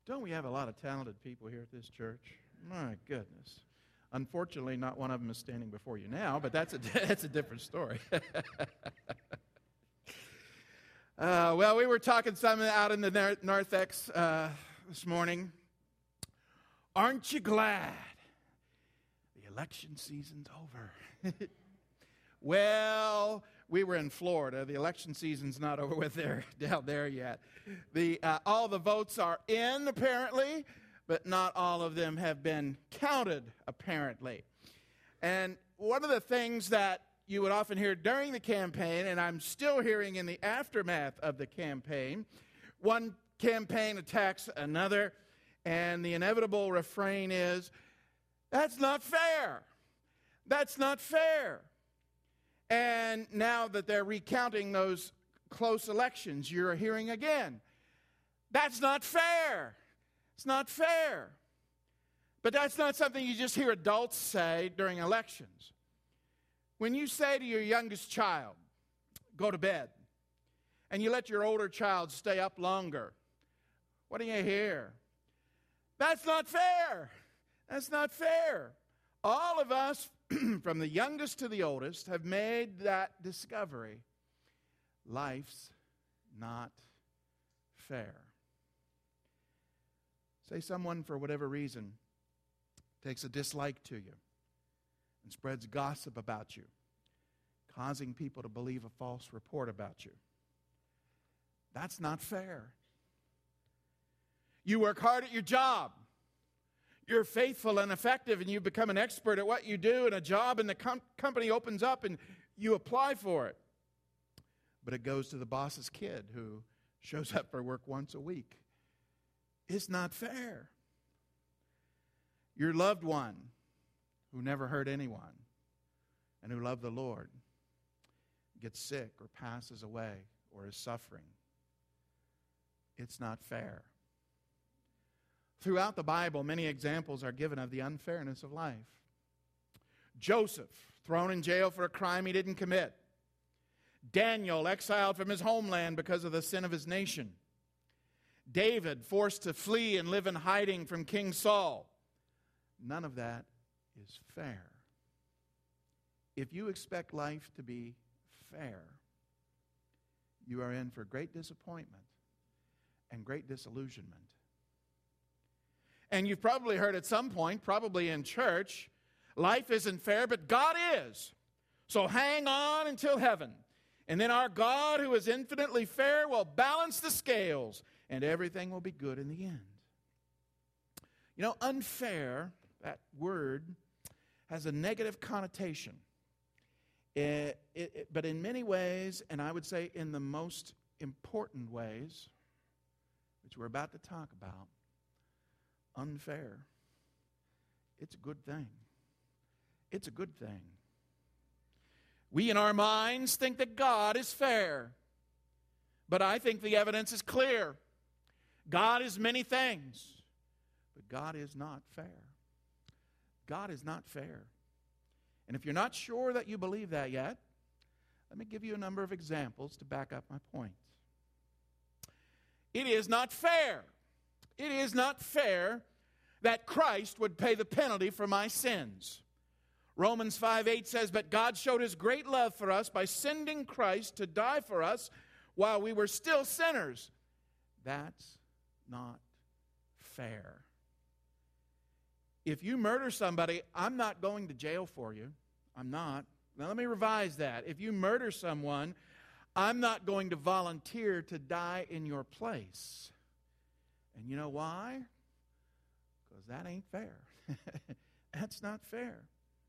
Don't we have a lot of talented people here at this church? My goodness. Unfortunately, not one of them is standing before you now, but that's a different story. Well, we were talking something out in the narthex this morning. Aren't you glad the election season's over? Well, we were in Florida. The election season's not over with down there yet. All the votes are in, apparently, but not all of them have been counted, apparently. And one of the things that you would often hear during the campaign, and I'm still hearing in the aftermath of the campaign, one campaign attacks another, and the inevitable refrain is, "That's not fair. That's not fair." And now that they're recounting those close elections, you're hearing again, "That's not fair. It's not fair." But that's not something you just hear adults say during elections. When you say to your youngest child, "Go to bed," and you let your older child stay up longer, what do you hear? "That's not fair. That's not fair." All of us, from the youngest to the oldest, have made that discovery. Life's not fair. Say someone, for whatever reason, takes a dislike to you and spreads gossip about you, causing people to believe a false report about you. That's not fair. You work hard at your job. You're faithful and effective, and you become an expert at what you do, and a job in the company opens up, and you apply for it. But it goes to the boss's kid who shows up for work once a week. It's not fair. Your loved one who never hurt anyone and who loved the Lord gets sick or passes away or is suffering. It's not fair. Throughout the Bible, many examples are given of the unfairness of life. Joseph, thrown in jail for a crime he didn't commit. Daniel, exiled from his homeland because of the sin of his nation. David, forced to flee and live in hiding from King Saul. None of that is fair. If you expect life to be fair, you are in for great disappointment and great disillusionment. And you've probably heard at some point, probably in church, life isn't fair, but God is. So hang on until heaven. And then our God, who is infinitely fair, will balance the scales, and everything will be good in the end. You know, unfair, that word, has a negative connotation. But in many ways, and I would say in the most important ways, which we're about to talk about, unfair, it's a good thing. It's a good thing. We in our minds think that God is fair. But I think the evidence is clear. God is many things, but God is not fair. God is not fair. And if you're not sure that you believe that yet, let me give you a number of examples to back up my point. It is not fair. It is not fair that Christ would pay the penalty for my sins. Romans 5:8 says, "But God showed his great love for us by sending Christ to die for us while we were still sinners." That's not fair. If you murder somebody, I'm not going to jail for you. I'm not. Now let me revise that. If you murder someone, I'm not going to volunteer to die in your place. And you know why? Because that ain't fair. That's not fair.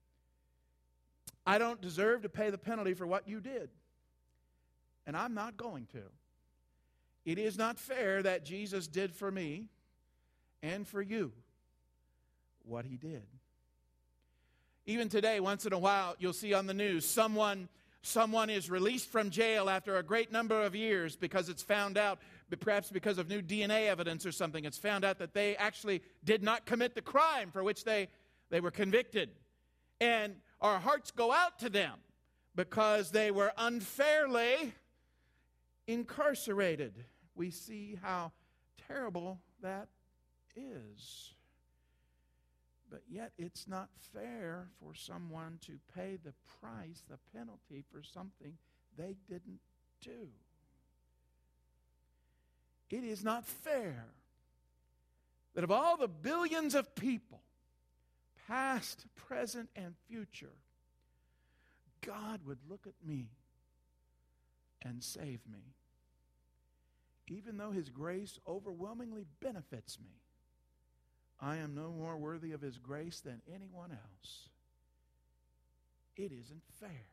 I don't deserve to pay the penalty for what you did. And I'm not going to. It is not fair that Jesus did for me and for you what he did. Even today, once in a while, you'll see on the news, someone is released from jail after a great number of years because it's found out, perhaps because of new DNA evidence or something, it's found out that they actually did not commit the crime for which they were convicted. And our hearts go out to them because they were unfairly incarcerated. We see how terrible that is. But yet it's not fair for someone to pay the price, the penalty for something they didn't do. It is not fair that of all the billions of people, past, present, and future, God would look at me and save me. Even though His grace overwhelmingly benefits me, I am no more worthy of His grace than anyone else. It isn't fair.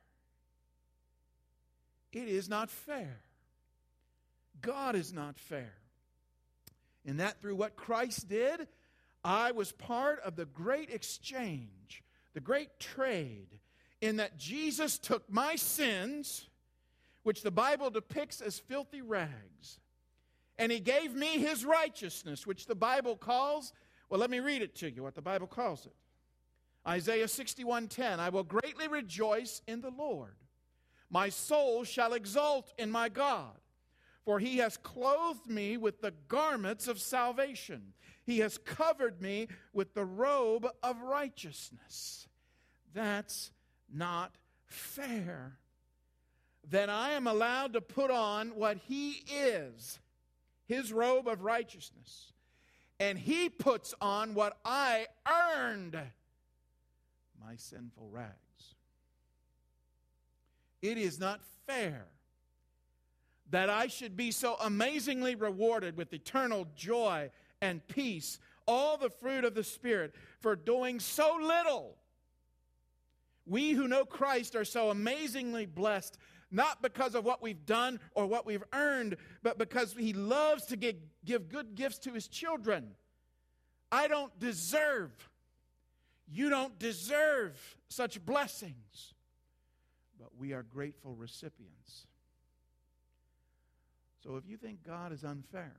It is not fair. God is not fair. And that through what Christ did, I was part of the great exchange, the great trade, in that Jesus took my sins, which the Bible depicts as filthy rags, and He gave me His righteousness, which the Bible calls, well, let me read it to you, what the Bible calls it. Isaiah 61:10, I will greatly rejoice in the Lord. My soul shall exult in my God. For He has clothed me with the garments of salvation. He has covered me with the robe of righteousness. That's not fair. That I am allowed to put on what He is, His robe of righteousness. And He puts on what I earned, my sinful rags. It is not fair that I should be so amazingly rewarded with eternal joy and peace, all the fruit of the Spirit, for doing so little. We who know Christ are so amazingly blessed, not because of what we've done or what we've earned, but because He loves to give good gifts to His children. I don't deserve, you don't deserve such blessings, but we are grateful recipients. So if you think God is unfair,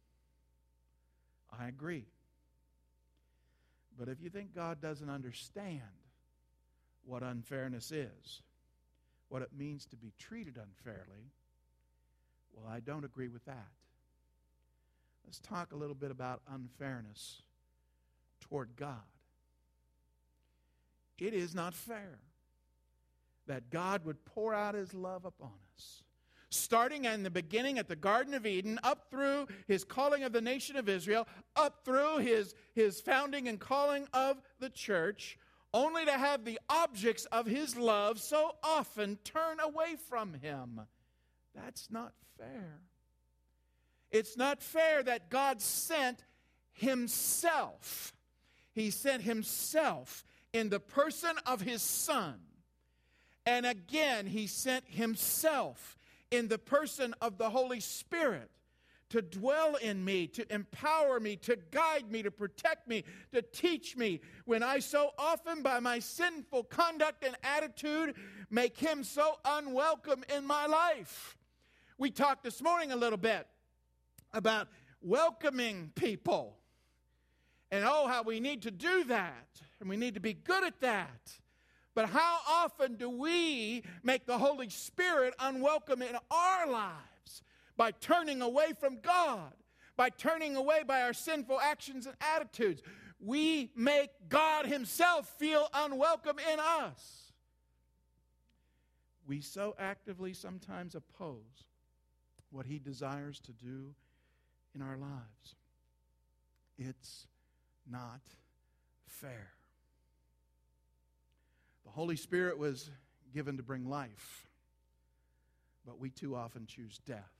I agree. But if you think God doesn't understand what unfairness is, what it means to be treated unfairly, well, I don't agree with that. Let's talk a little bit about unfairness toward God. It is not fair that God would pour out His love upon us, starting in the beginning at the Garden of Eden, up through His calling of the nation of Israel, up through His founding and calling of the church, only to have the objects of His love so often turn away from Him. That's not fair. It's not fair that God sent Himself. He sent Himself in the person of His Son. And again, He sent Himself in the person of the Holy Spirit to dwell in me, to empower me, to guide me, to protect me, to teach me, when I so often by my sinful conduct and attitude make Him so unwelcome in my life. We talked this morning a little bit about welcoming people, and how we need to do that, and we need to be good at that. But how often do we make the Holy Spirit unwelcome in our lives by turning away from God, by turning away by our sinful actions and attitudes? We make God Himself feel unwelcome in us. We so actively sometimes oppose what He desires to do in our lives. It's not fair. The Holy Spirit was given to bring life, but we too often choose death.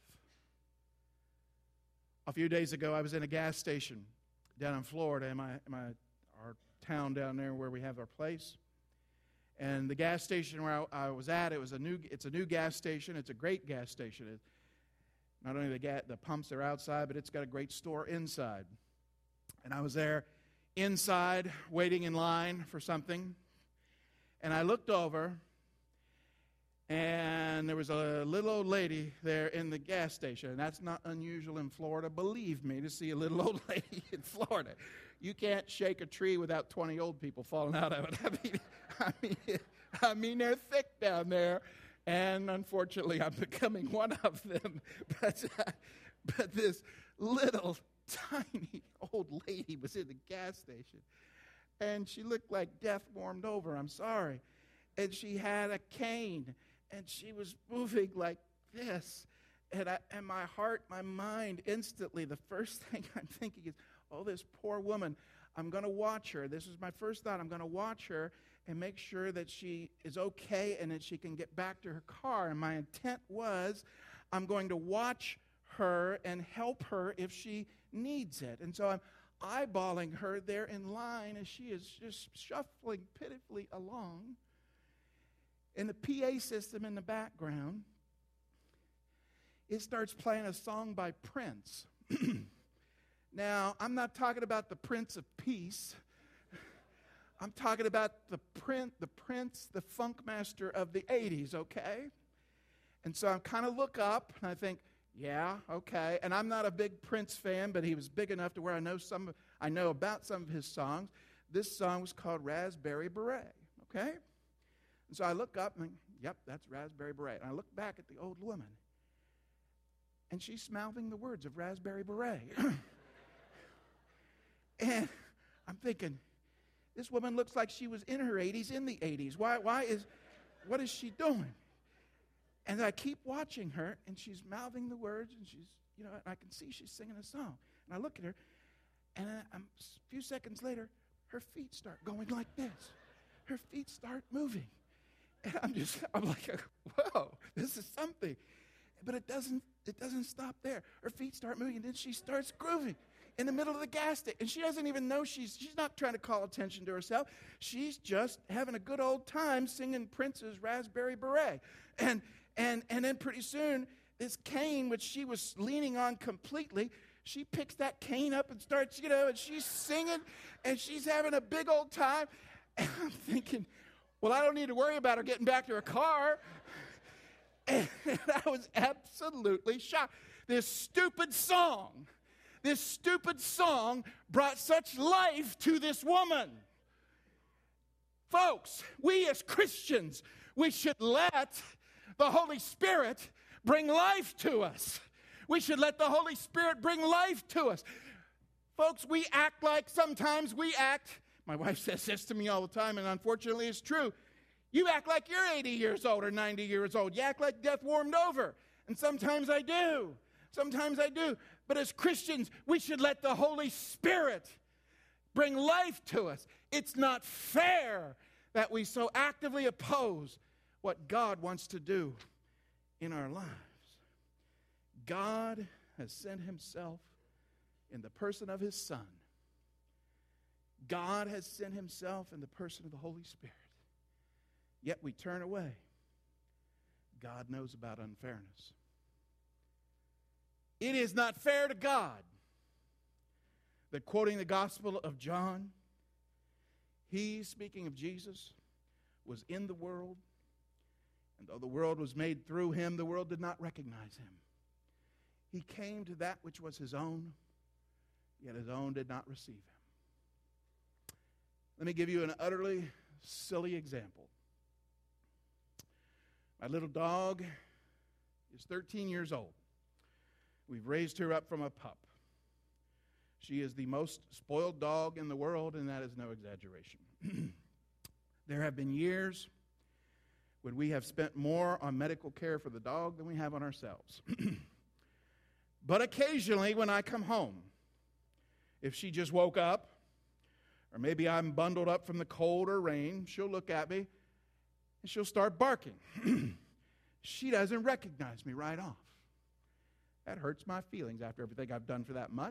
A few days ago, I was in a gas station down in Florida, in our town down there where we have our place. And the gas station where I was at, it's a new gas station. It's a great gas station. Not only the pumps are outside, but it's got a great store inside. And I was there inside, waiting in line for something. And I looked over, and there was a little old lady there in the gas station. And that's not unusual in Florida, believe me, to see a little old lady in Florida. You can't shake a tree without 20 old people falling out of it. I mean, they're thick down there, and unfortunately, I'm becoming one of them. But this little tiny old lady was in the gas station. And she looked like death warmed over. I'm sorry. And she had a cane. And she was moving like this. And my heart, my mind, instantly, the first thing I'm thinking is, oh, this poor woman, I'm going to watch her. This was my first thought. I'm going to watch her and make sure that she is okay and that she can get back to her car. And my intent was, I'm going to watch her and help her if she needs it. And so I'm eyeballing her there in line as she is just shuffling pitifully along. And the PA system in the background, it starts playing a song by Prince. Now, I'm not talking about the Prince of Peace. I'm talking about the Prince, the funk master of the 80s, okay? And so I kind of look up, and I think, yeah, okay. And I'm not a big Prince fan, but he was big enough to where I know about some of his songs. This song was called Raspberry Beret, okay? And so I look up, and yep, that's Raspberry Beret. And I look back at the old woman, and she's mouthing the words of Raspberry Beret. And I'm thinking, this woman looks like she was in her 80s, in the 80s. What is she doing? And I keep watching her, and she's mouthing the words, and she's, I can see she's singing a song. And I look at her, and a few seconds later, her feet start going like this. Her feet start moving. And I'm like, whoa, this is something. But it doesn't stop there. Her feet start moving, and then she starts grooving in the middle of the gas station. And she doesn't even know she's not trying to call attention to herself. She's just having a good old time singing Prince's Raspberry Beret. And then pretty soon, this cane, which she was leaning on completely, she picks that cane up and starts, and she's singing, and she's having a big old time. And I'm thinking, well, I don't need to worry about her getting back to her car. And I was absolutely shocked. This stupid song brought such life to this woman. Folks, we as Christians, we should let the Holy Spirit bring life to us. We should let the Holy Spirit bring life to us. Folks, sometimes we act, my wife says this to me all the time, and unfortunately it's true. You act like you're 80 years old or 90 years old. You act like death warmed over. And sometimes I do. But as Christians, we should let the Holy Spirit bring life to us. It's not fair that we so actively oppose what God wants to do in our lives. God has sent himself in the person of his Son. God has sent himself in the person of the Holy Spirit. Yet we turn away. God knows about unfairness. It is not fair to God that, quoting the Gospel of John, he, speaking of Jesus, was in the world, and though the world was made through him, the world did not recognize him. He came to that which was his own, yet his own did not receive him. Let me give you an utterly silly example. My little dog is 13 years old. We've raised her up from a pup. She is the most spoiled dog in the world, and that is no exaggeration. There have been years when we have spent more on medical care for the dog than we have on ourselves. But occasionally when I come home, if she just woke up, or maybe I'm bundled up from the cold or rain, she'll look at me and she'll start barking. She doesn't recognize me right off. That hurts my feelings after everything I've done for that mutt.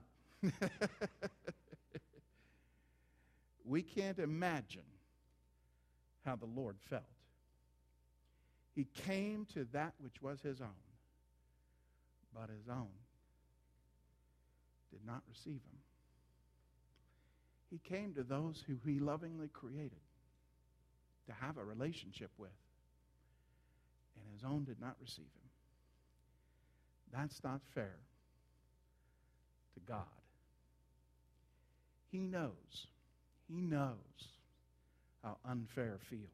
We can't imagine how the Lord felt. He came to that which was his own, but his own did not receive him. He came to those who he lovingly created to have a relationship with, and his own did not receive him. That's not fair to God. He knows how unfair feels.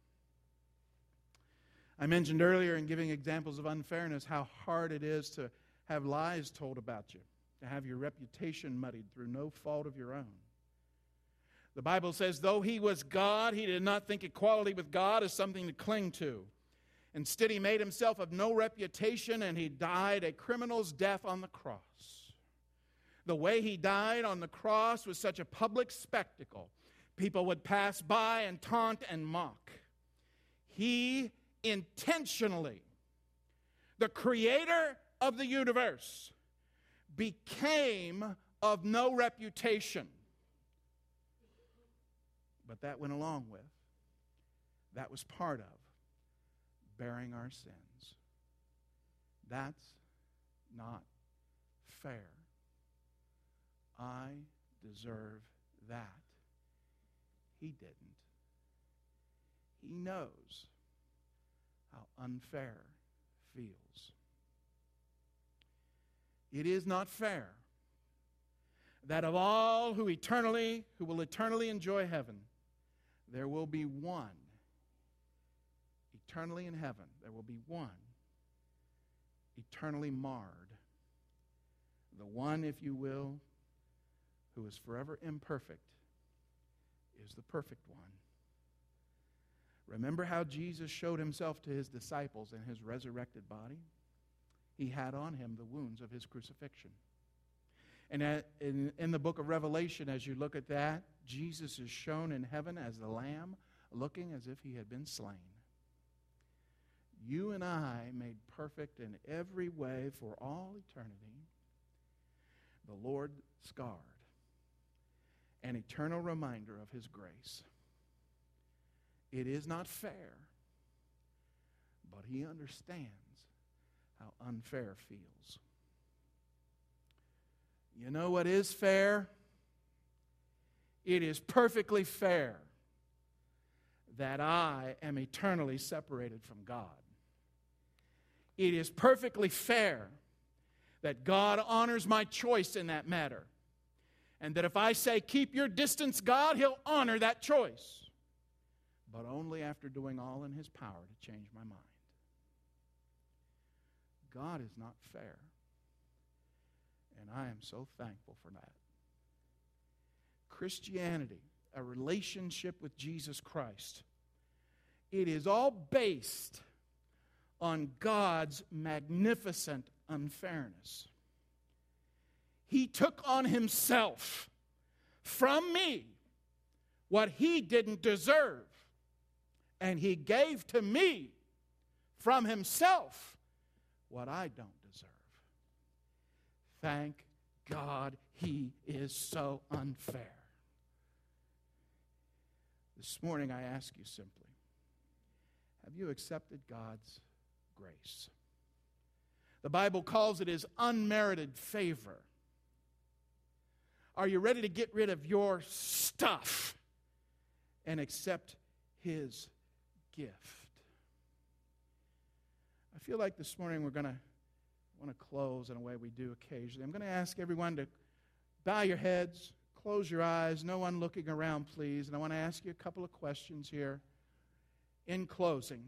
I mentioned earlier in giving examples of unfairness how hard it is to have lies told about you, to have your reputation muddied through no fault of your own. The Bible says, though he was God, he did not think equality with God as something to cling to. Instead, he made himself of no reputation, and he died a criminal's death on the cross. The way he died on the cross was such a public spectacle. People would pass by and taunt and mock. He intentionally, the creator of the universe, became of no reputation. But that went along with, that was part of bearing our sins. That's not fair. I deserve that. He didn't. He knows how unfair feels. It is not fair that of all who will eternally enjoy heaven, there will be one, eternally in heaven, there will be one eternally marred. The one, if you will, who is forever imperfect is the perfect one. Remember how Jesus showed himself to his disciples in his resurrected body? He had on him the wounds of his crucifixion. And in the book of Revelation, as you look at that, Jesus is shown in heaven as the Lamb, looking as if he had been slain. You and I, made perfect in every way for all eternity, the Lord scarred, an eternal reminder of his grace. It is not fair, but he understands how unfair feels. You know what is fair? It is perfectly fair that I am eternally separated from God. It is perfectly fair that God honors my choice in that matter. And that if I say, keep your distance, God, he'll honor that choice. But only after doing all in his power to change my mind. God is not fair. And I am so thankful for that. Christianity, a relationship with Jesus Christ, it is all based on God's magnificent unfairness. He took on himself from me what he didn't deserve, and he gave to me from himself what I don't deserve. Thank God he is so unfair. This morning I ask you simply, have you accepted God's grace? The Bible calls it his unmerited favor. Are you ready to get rid of your stuff and accept his gift? I feel like this morning we're going to want to close in a way we do occasionally. I'm going to ask everyone to bow your heads, close your eyes, no one looking around, please. And I want to ask you a couple of questions here in closing.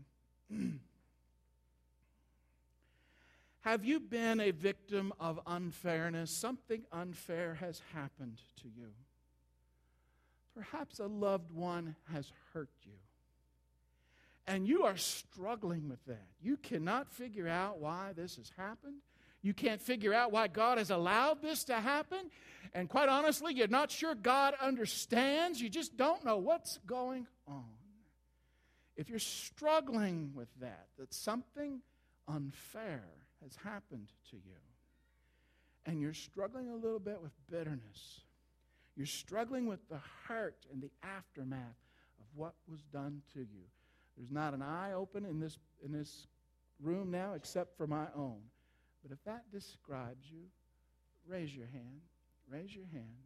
Have you been a victim of unfairness? Something unfair has happened to you. Perhaps a loved one has hurt you. And you are struggling with that. You cannot figure out why this has happened. You can't figure out why God has allowed this to happen. And quite honestly, you're not sure God understands. You just don't know what's going on. If you're struggling with that something unfair has happened to you, and you're struggling a little bit with bitterness, you're struggling with the hurt and the aftermath of what was done to you. There's not an eye open in this room now except for my own. But if that describes you, raise your hand. Raise your hand.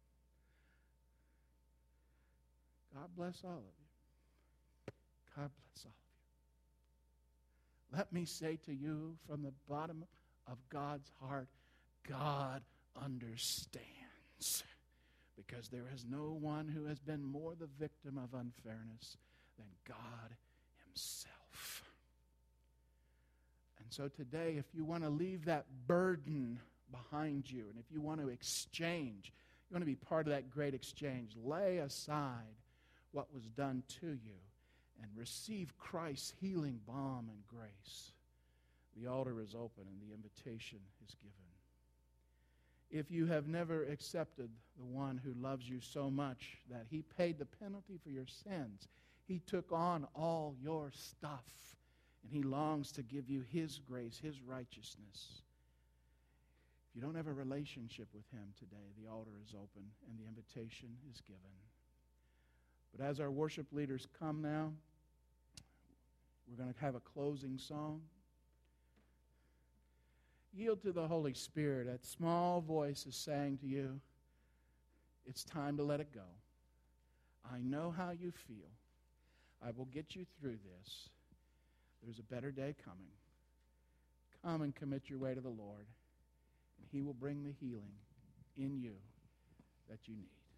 God bless all of you. God bless all of you. Let me say to you from the bottom of God's heart, God understands. Because there is no one who has been more the victim of unfairness than God himself. And so today, if you want to leave that burden behind you. And if you want to exchange, you want to be part of that great exchange, lay aside what was done to you and receive Christ's healing balm and grace. The altar is open and the invitation is given. If you have never accepted the one who loves you so much that he paid the penalty for your sins, he took on all your stuff, and he longs to give you his grace, his righteousness. If you don't have a relationship with him today, the altar is open and the invitation is given. But as our worship leaders come now, we're going to have a closing song. Yield to the Holy Spirit. That small voice is saying to you, it's time to let it go. I know how you feel. I will get you through this. There's a better day coming. Come and commit your way to the Lord, and he will bring the healing in you that you need.